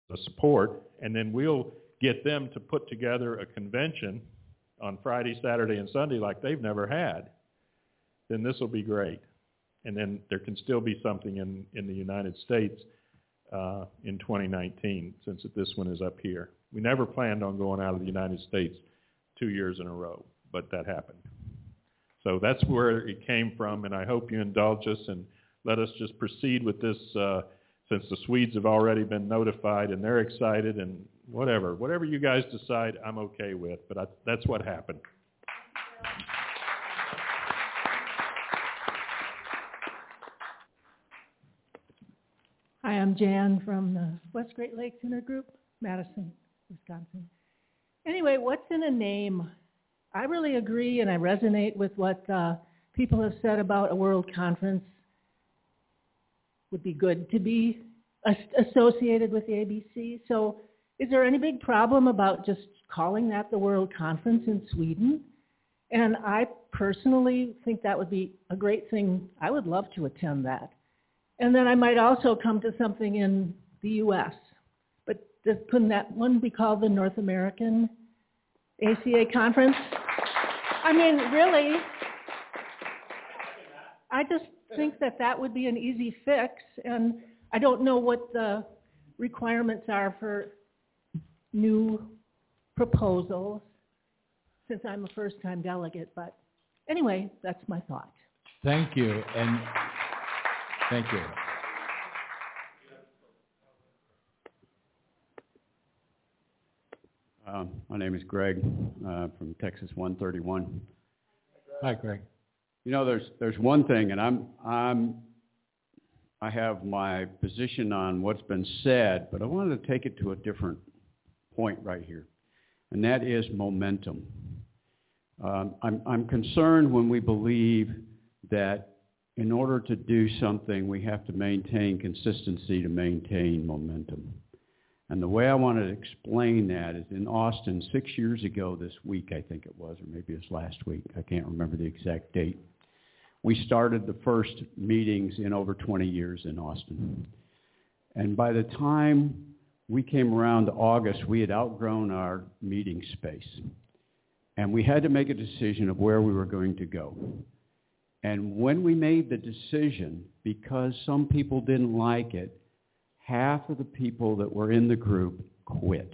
the support, and then we'll get them to put together a convention on Friday, Saturday, and Sunday like they've never had, then this will be great. And then there can still be something in the United States in 2019, since this one is up here. We never planned on going out of the United States 2 years in a row, but that happened. So that's where it came from, and I hope you indulge us and let us just proceed with this, since the Swedes have already been notified and they're excited, and whatever you guys decide, I'm okay with, but that's what happened. Hi, I'm Jan from the West Great Lakes Intergroup, Madison, Wisconsin. Anyway, what's in a name? I really agree and I resonate with what people have said about a world conference. Would be good to be associated with the ABC. So is there any big problem about just calling that the World Conference in Sweden? And I personally think that would be a great thing. I would love to attend that. And then I might also come to something in the U.S. But couldn't that one be called the North American ACA Conference? I mean, really, I just think that would be an easy fix. And I don't know what the requirements are for new proposals, since I'm a first-time delegate. But anyway, that's my thought. Thank you. And thank you. My name is Greg from Texas 131. Hi, Greg. You know, there's one thing, and I have my position on what's been said, but I wanted to take it to a different point right here, and that is momentum. I'm concerned when we believe that in order to do something, we have to maintain consistency to maintain momentum. And the way I want to explain that is in Austin 6 years ago this week, I think it was, or maybe it was last week. I can't remember the exact date. We started the first meetings in over 20 years in Austin. And by the time we came around to August, we had outgrown our meeting space. And we had to make a decision of where we were going to go. And when we made the decision, because some people didn't like it, half of the people that were in the group quit.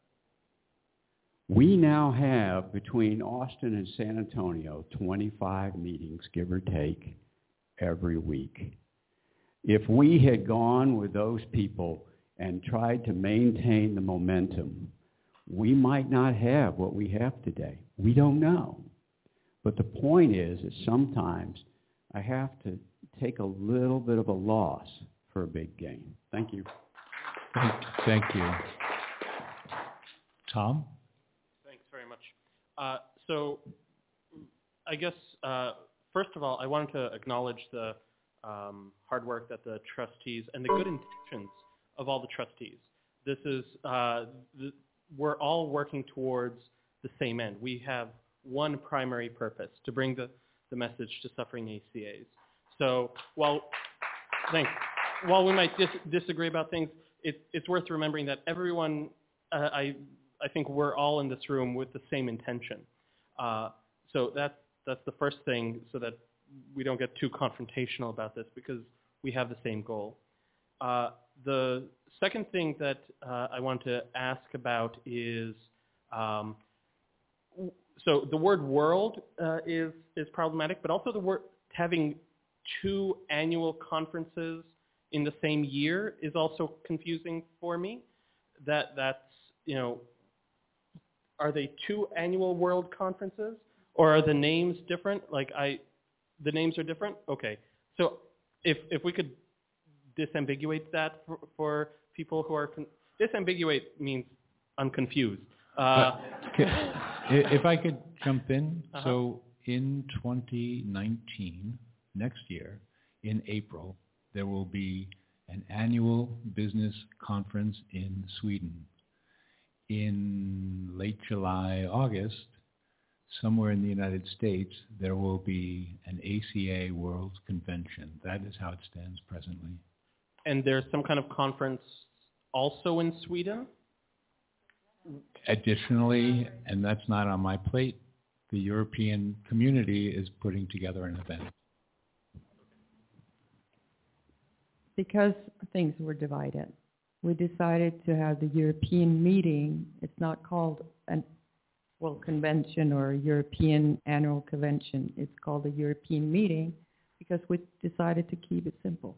We now have, between Austin and San Antonio, 25 meetings, give or take, every week. If we had gone with those people and tried to maintain the momentum, we might not have what we have today. We don't know. But the point is that sometimes I have to take a little bit of a loss for a big gain. Thank you. Thank you. Tom? Thanks very much. So I guess, first of all, I wanted to acknowledge the hard work that the trustees and the good intentions of all the trustees. This is, we're all working towards the same end. We have one primary purpose, to bring the message to suffering ACAs. So while we might disagree about things, it's worth remembering that everyone, I think we're all in this room with the same intention. So that's the first thing, so that we don't get too confrontational about this, because we have the same goal. The second thing that I want to ask about is, so the word world is problematic, but also the word having two annual conferences in the same year is also confusing for me. That's, you know, are they two annual world conferences, or are the names different? Like the names are different? Okay. So if we could disambiguate that for people who are, disambiguate means I'm confused. If I could jump in. So in 2019, next year, in April, there will be an annual business conference in Sweden. In late July, August, somewhere in the United States, there will be an ACA World Convention. That is how it stands presently. And there's some kind of conference also in Sweden? Additionally, and that's not on my plate, the European community is putting together an event. Because things were divided, we decided to have the European meeting. It's not called an World Convention or a European Annual Convention. It's called a European meeting because we decided to keep it simple.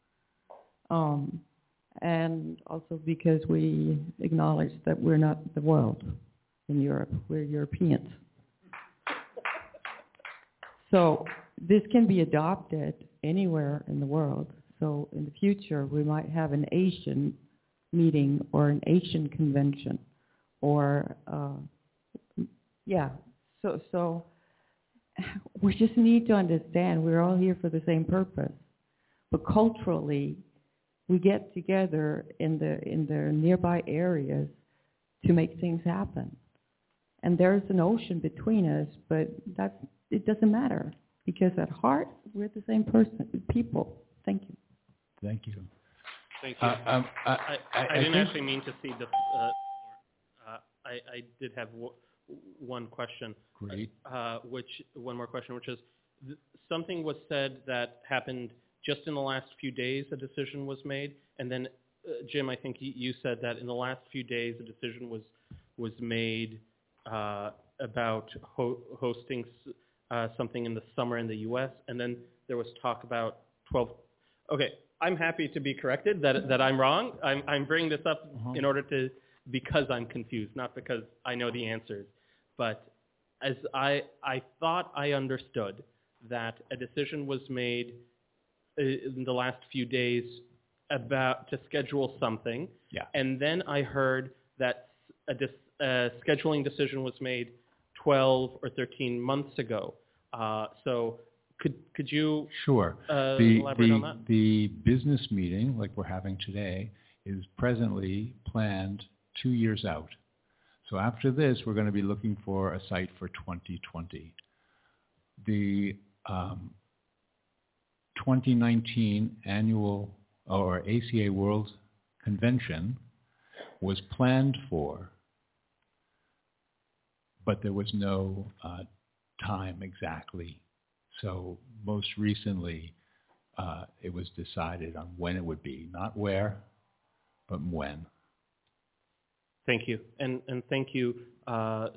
And also because we acknowledge that we're not the world in Europe. We're Europeans. So this can be adopted anywhere in the world. So in the future, we might have an Asian meeting or an Asian convention or, So we just need to understand we're all here for the same purpose. But culturally, we get together in the nearby areas to make things happen. And there's an ocean between us, but it doesn't matter because at heart, we're the same people. Thank you. Thank you. Thank you. I didn't actually mean to see the I did have one question. Great. One more question, which is something was said that happened just in the last few days. A decision was made, and then Jim, I think you said that in the last few days a decision was made about hosting something in the summer in the U.S. and then there was talk about 12. Okay, I'm happy to be corrected that I'm wrong. I'm bringing this up in order to because I'm confused, not because I know the answers. But as I thought I understood that a decision was made in the last few days to schedule something, and then I heard that a scheduling decision was made 12 or 13 months ago. So could you elaborate on that? The business meeting, like we're having today, is presently planned 2 years out. So after this, we're going to be looking for a site for 2020. The 2019 annual or ACA World Convention was planned for, but there was no time exactly. So most recently, it was decided on when it would be, not where, but when. Thank you, and thank you for.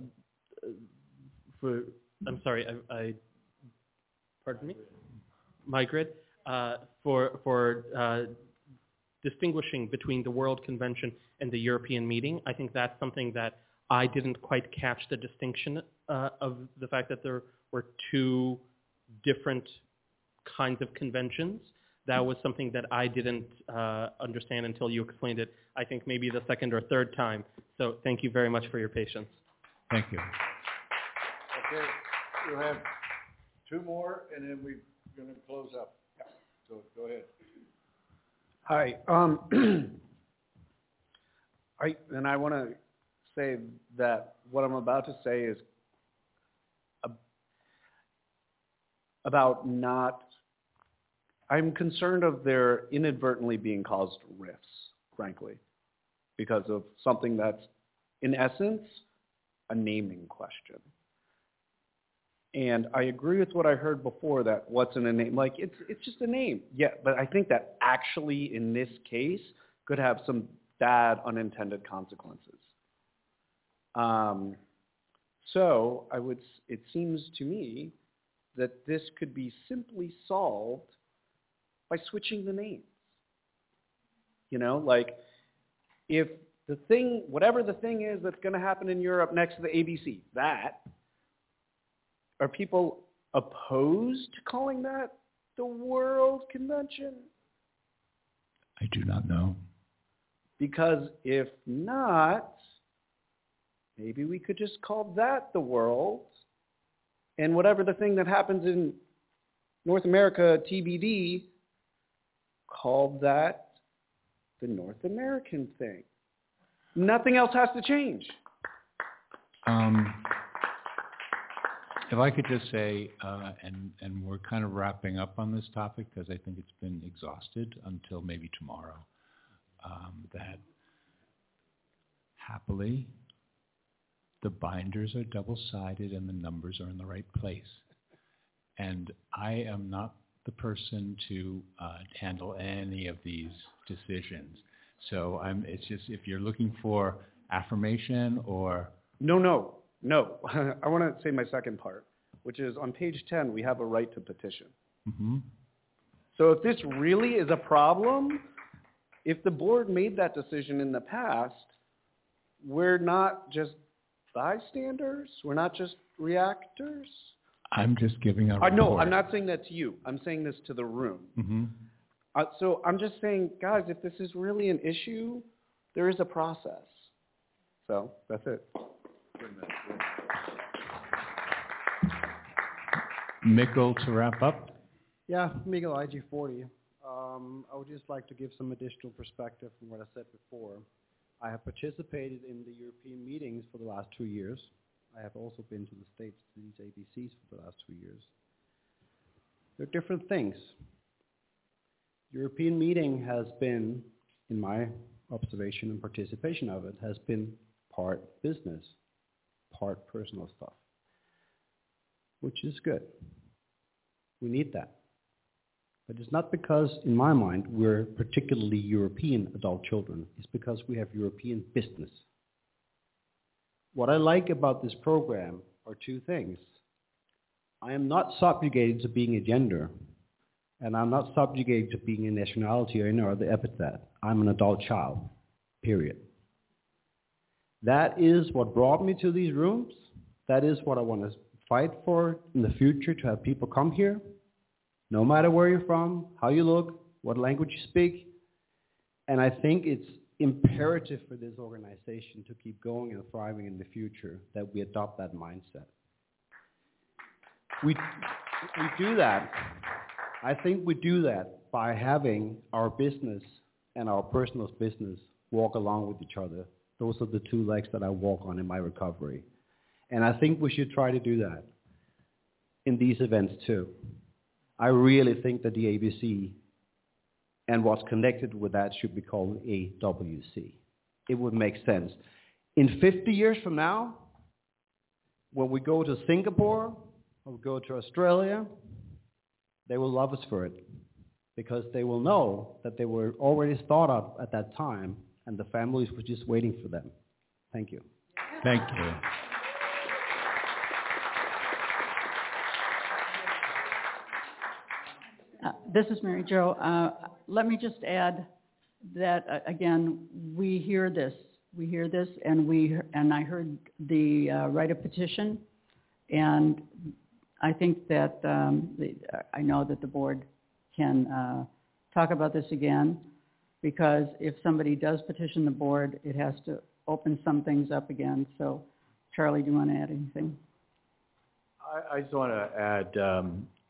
I'm sorry, I pardon me, Mygrid, for distinguishing between the World Convention and the European meeting. I think that's something that I didn't quite catch the distinction of the fact that there were two different kinds of conventions. That was something that I didn't understand until you explained it, I think maybe the second or third time. So thank you very much for your patience. Thank you. Okay, we'll have two more, and then we're going to close up. Yeah. So go ahead. Hi. I want to say that what I'm about to say is about not. I'm concerned of there inadvertently being caused rifts, frankly, because of something that's, in essence, a naming question. And I agree with what I heard before, that what's in a name, like it's just a name. Yeah, but I think that actually in this case could have some bad unintended consequences. So it seems to me that this could be simply solved by switching the names. You know, like if the thing, whatever the thing is that's going to happen in Europe next to the ABC, are people opposed to calling that the World Convention? I do not know. Because if not, maybe we could just call that the World, and whatever the thing that happens in North America, TBD, call that the North American thing. Nothing else has to change. If I could just say, and we're kind of wrapping up on this topic because I think it's been exhausted until maybe tomorrow, that happily, the binders are double-sided and the numbers are in the right place. And I am not the person to handle any of these decisions. So it's just, if you're looking for affirmation or... No. I want to say my second part, which is on page 10, we have a right to petition. Mm-hmm. So if this really is a problem, if the board made that decision in the past, we're not just bystanders? We're not just reactors? I'm just giving a report. No, I'm not saying that to you. I'm saying this to the room. Mm-hmm. So I'm just saying, guys, if this is really an issue, there is a process. So that's it. Mikkel, to wrap up. Yeah, Miguel, IG40. I would just like to give some additional perspective from what I said before. I have participated in the European meetings for the last 2 years. I have also been to the States to these ABCs for the last 2 years. They're different things. European meeting has been, in my observation and participation of it, has been part business, part personal stuff, which is good. We need that. But it's not because, in my mind, we're particularly European adult children. It's because we have European business. What I like about this program are two things. I am not subjugated to being a gender, and I'm not subjugated to being a nationality or any other epithet. I'm an adult child, period. That is what brought me to these rooms. That is what I want to fight for in the future, to have people come here, no matter where you're from, how you look, what language you speak. And I think it's imperative for this organization to keep going and thriving in the future that we adopt that mindset. We do that. I think we do that by having our business and our personal business walk along with each other. Those are the two legs that I walk on in my recovery. And I think we should try to do that in these events too. I really think that the ABC and what's connected with that should be called AWC. It would make sense. In 50 years from now, when we go to Singapore or we go to Australia, they will love us for it because they will know that they were already thought of at that time and the families were just waiting for them. Thank you. Thank you. This is Mary Jo. Let me just add that, again, we hear this, and I heard the right of petition, and I think that I know that the board can talk about this again, because if somebody does petition the board, it has to open some things up again. So, Charlie, do you want to add anything? I just want to add,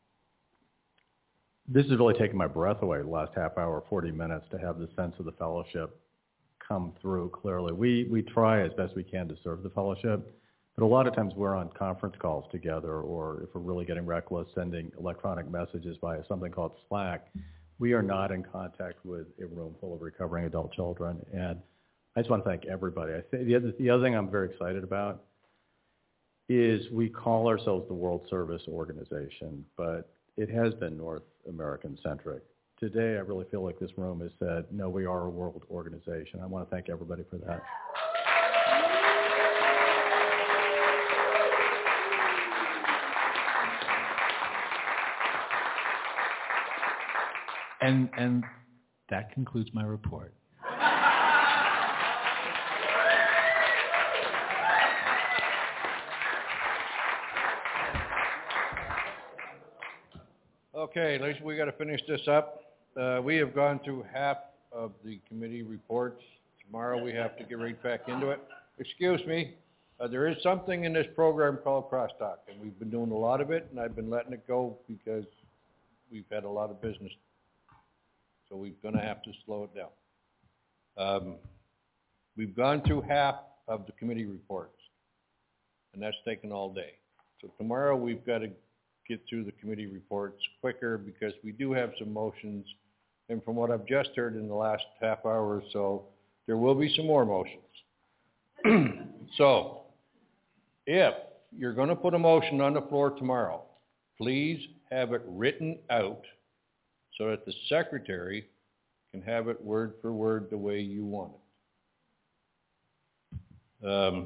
this has really taken my breath away the last half hour, 40 minutes, to have the sense of the fellowship come through clearly. We try as best we can to serve the fellowship, but a lot of times we're on conference calls together, or if we're really getting reckless, sending electronic messages via something called Slack. We are not in contact with a room full of recovering adult children, and I just want to thank everybody. I think the other thing I'm very excited about is we call ourselves the World Service Organization, but it has been North American-centric. Today, I really feel like this room has said, no, we are a world organization. I want to thank everybody for that. And that concludes my report. Okay, Lisa, we got to finish this up. We have gone through half of the committee reports. Tomorrow we have to get right back into it. Excuse me, there is something in this program called crosstalk, and we've been doing a lot of it, and I've been letting it go because we've had a lot of business. So we're going to have to slow it down. We've gone through half of the committee reports, and that's taken all day. So tomorrow we've got to get through the committee reports quicker because we do have some motions, and from what I've just heard in the last half hour or so, there will be some more motions. So, if you're gonna put a motion on the floor tomorrow, please have it written out so that the secretary can have it word for word the way you want it.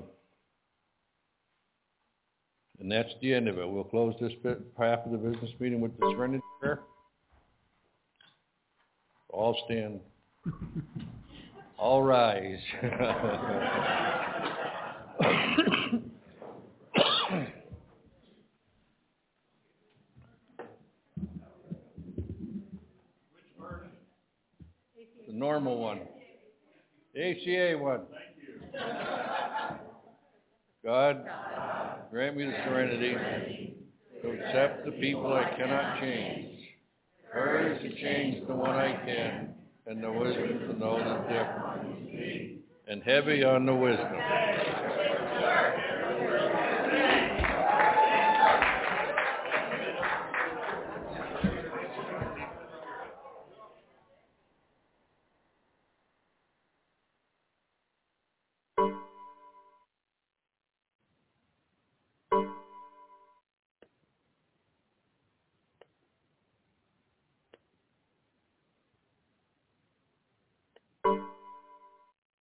And that's the end of it. We'll close this half of the business meeting with the serenity prayer. All stand. All rise. The normal one. The ACA one. God, grant me the serenity to accept the people I cannot change, courage to change the one I can, and the wisdom to know the difference, and heavy on the wisdom.